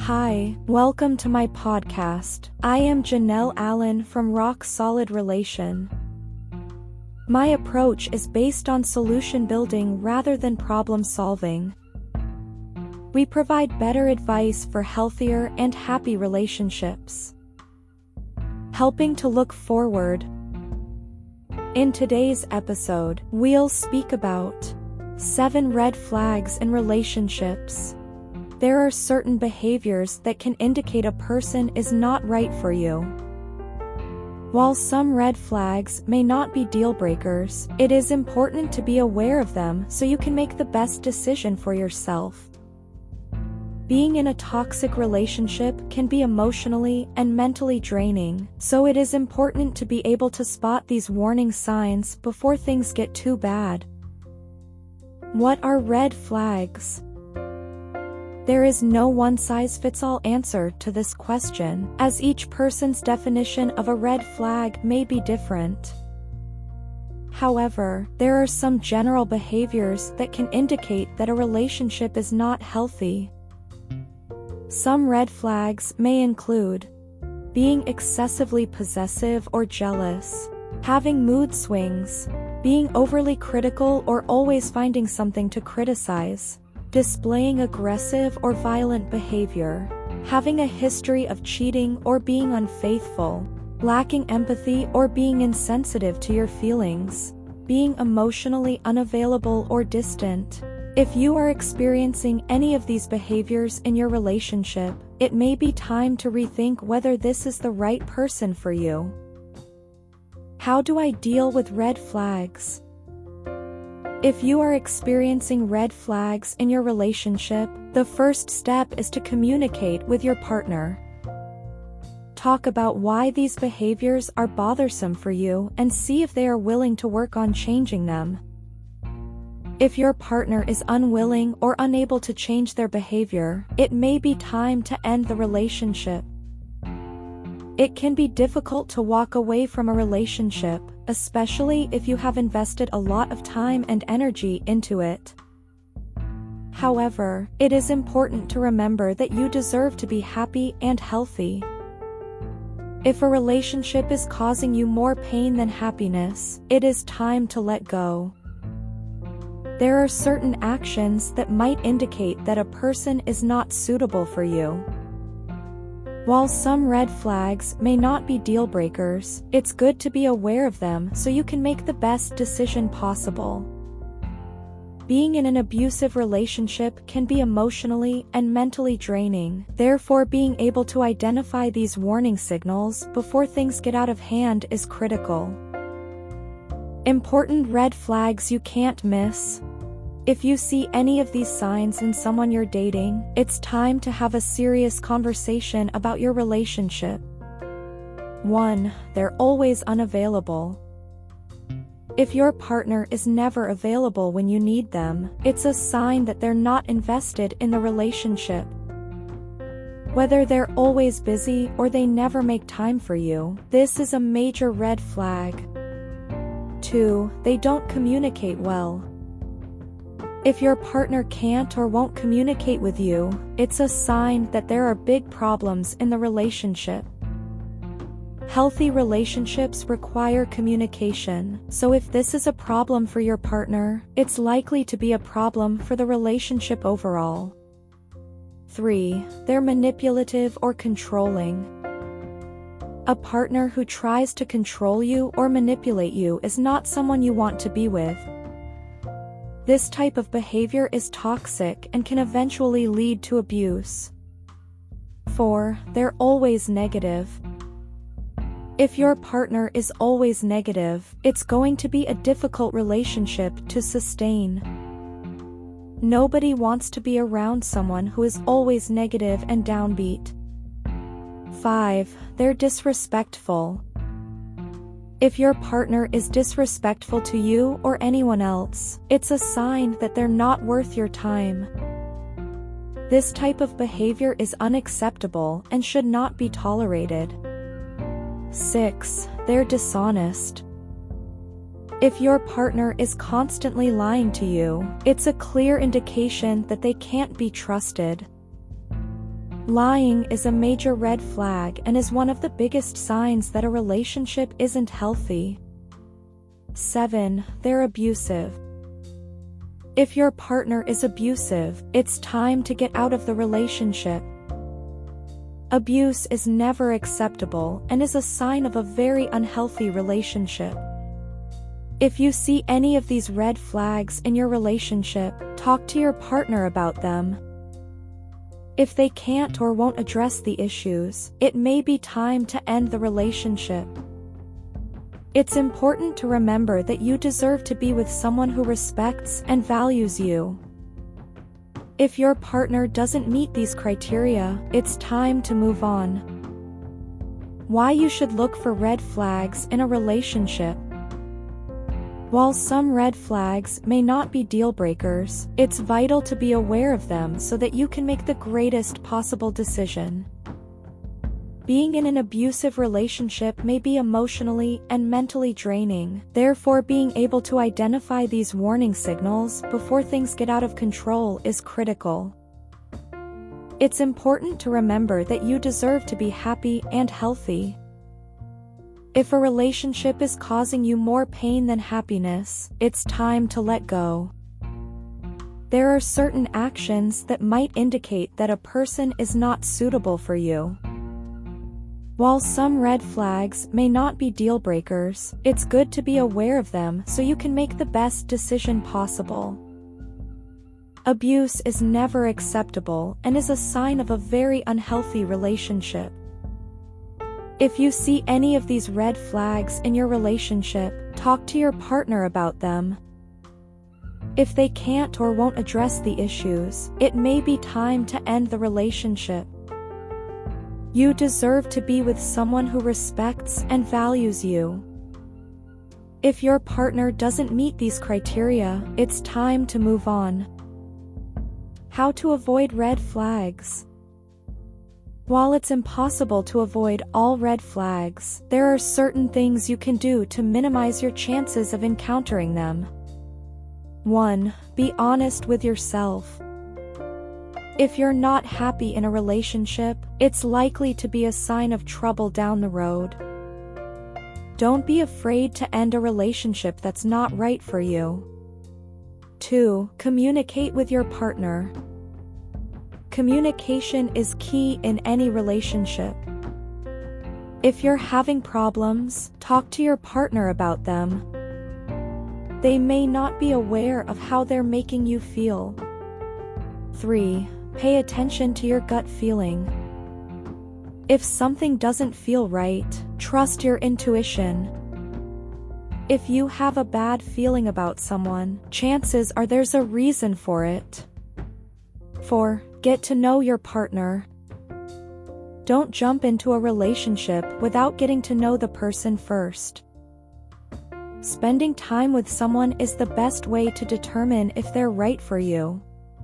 Hi, welcome to my podcast. I am Janelle Allen from Rock Solid Relation. My approach is based on solution building rather than problem solving. We provide better advice for healthier and happy relationships, helping to look forward. In today's episode, we'll speak about 7 red flags in relationships. There are certain behaviors that can indicate a person is not right for you. While some red flags may not be deal breakers, it is important to be aware of them so you can make the best decision for yourself. Being in a toxic relationship can be emotionally and mentally draining, so it is important to be able to spot these warning signs before things get too bad. What are red flags? There is no one-size-fits-all answer to this question, as each person's definition of a red flag may be different. However, there are some general behaviors that can indicate that a relationship is not healthy. Some red flags may include being excessively possessive or jealous, having mood swings, being overly critical or always finding something to criticize, displaying aggressive or violent behavior, having a history of cheating or being unfaithful, lacking empathy or being insensitive to your feelings, being emotionally unavailable or distant. If you are experiencing any of these behaviors in your relationship, it may be time to rethink whether this is the right person for you. How do I deal with red flags? If you are experiencing red flags in your relationship, the first step is to communicate with your partner. Talk about why these behaviors are bothersome for you and see if they are willing to work on changing them. If your partner is unwilling or unable to change their behavior, it may be time to end the relationship. It can be difficult to walk away from a relationship, especially if you have invested a lot of time and energy into it. However, it is important to remember that you deserve to be happy and healthy. If a relationship is causing you more pain than happiness, it is time to let go. There are certain actions that might indicate that a person is not suitable for you. While some red flags may not be deal breakers, it's good to be aware of them so you can make the best decision possible. Being in an abusive relationship can be emotionally and mentally draining, therefore being able to identify these warning signals before things get out of hand is critical. Important red flags you can't miss. If you see any of these signs in someone you're dating, it's time to have a serious conversation about your relationship. 1. They're always unavailable. If your partner is never available when you need them, it's a sign that they're not invested in the relationship. Whether they're always busy or they never make time for you, this is a major red flag. 2. They don't communicate well. If your partner can't or won't communicate with you, it's a sign that there are big problems in the relationship. Healthy relationships require communication, so if this is a problem for your partner, it's likely to be a problem for the relationship overall. 3. They're manipulative or controlling. A partner who tries to control you or manipulate you is not someone you want to be with. This type of behavior is toxic and can eventually lead to abuse. 4. They're always negative. If your partner is always negative, it's going to be a difficult relationship to sustain. Nobody wants to be around someone who is always negative and downbeat. 5. They're disrespectful. If your partner is disrespectful to you or anyone else, it's a sign that they're not worth your time. This type of behavior is unacceptable and should not be tolerated. 6. They're dishonest. If your partner is constantly lying to you, it's a clear indication that they can't be trusted. Lying is a major red flag and is one of the biggest signs that a relationship isn't healthy. 7. They're abusive. If your partner is abusive, it's time to get out of the relationship. Abuse is never acceptable and is a sign of a very unhealthy relationship. If you see any of these red flags in your relationship, talk to your partner about them. If they can't or won't address the issues, it may be time to end the relationship. It's important to remember that you deserve to be with someone who respects and values you. If your partner doesn't meet these criteria, it's time to move on. Why you should look for red flags in a relationship. While some red flags may not be deal breakers, it's vital to be aware of them so that you can make the greatest possible decision. Being in an abusive relationship may be emotionally and mentally draining, therefore being able to identify these warning signals before things get out of control is critical. It's important to remember that you deserve to be happy and healthy. If a relationship is causing you more pain than happiness, it's time to let go. There are certain actions that might indicate that a person is not suitable for you. While some red flags may not be deal breakers, it's good to be aware of them so you can make the best decision possible. Abuse is never acceptable and is a sign of a very unhealthy relationship. If you see any of these red flags in your relationship, talk to your partner about them. If they can't or won't address the issues, it may be time to end the relationship. You deserve to be with someone who respects and values you. If your partner doesn't meet these criteria, it's time to move on. How to avoid red flags. While it's impossible to avoid all red flags, there are certain things you can do to minimize your chances of encountering them. 1. Be honest with yourself. If you're not happy in a relationship, it's likely to be a sign of trouble down the road. Don't be afraid to end a relationship that's not right for you. 2. Communicate with your partner. Communication is key in any relationship. If you're having problems, talk to your partner about them. They may not be aware of how they're making you feel. 3. Pay attention to your gut feeling. If something doesn't feel right, trust your intuition. If you have a bad feeling about someone, chances are there's a reason for it. 4. Get to know your partner. Don't jump into a relationship without getting to know the person first. Spending time with someone is the best way to determine if they're right for you.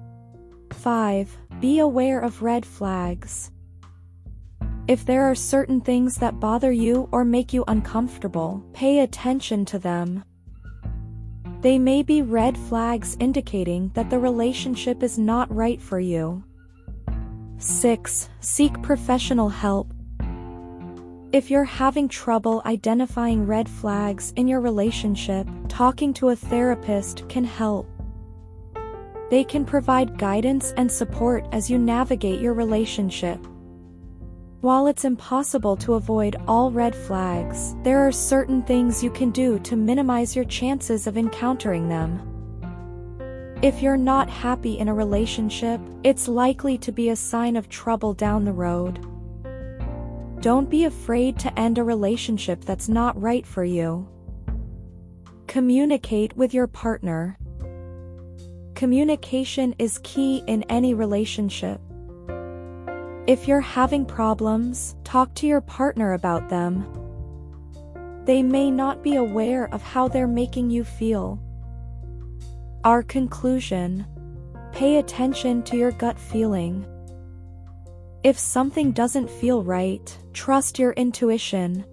5. Be aware of red flags. If there are certain things that bother you or make you uncomfortable, pay attention to them. They may be red flags indicating that the relationship is not right for you. 6. Seek professional help. If you're having trouble identifying red flags in your relationship, talking to a therapist can help. They can provide guidance and support as you navigate your relationship. While it's impossible to avoid all red flags, there are certain things you can do to minimize your chances of encountering them. If you're not happy in a relationship, it's likely to be a sign of trouble down the road. Don't be afraid to end a relationship that's not right for you. Communicate with your partner. Communication is key in any relationship. If you're having problems, talk to your partner about them. They may not be aware of how they're making you feel. Our conclusion: pay attention to your gut feeling. If something doesn't feel right, trust your intuition.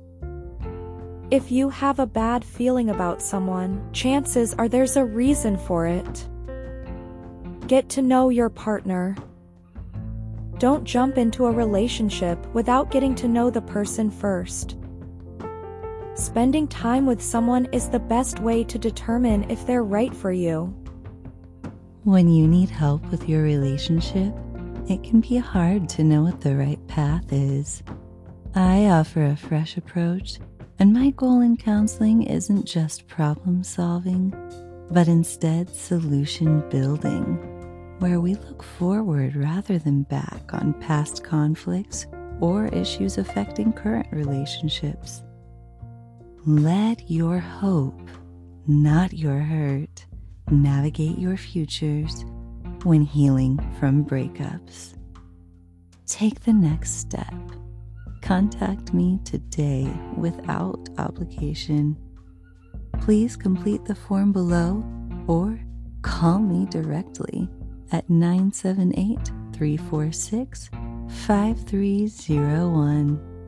If you have a bad feeling about someone, chances are there's a reason for it. Get to know your partner. Don't jump into a relationship without getting to know the person first. Spending time with someone is the best way to determine if they're right for you. When you need help with your relationship, it can be hard to know what the right path is. I offer a fresh approach, and my goal in counseling isn't just problem solving, but instead solution building, where we look forward rather than back on past conflicts or issues affecting current relationships. Let your hope, not your hurt, navigate your futures when healing from breakups. Take the next step. Contact me today without obligation. Please complete the form below or call me directly at 978-346-5301.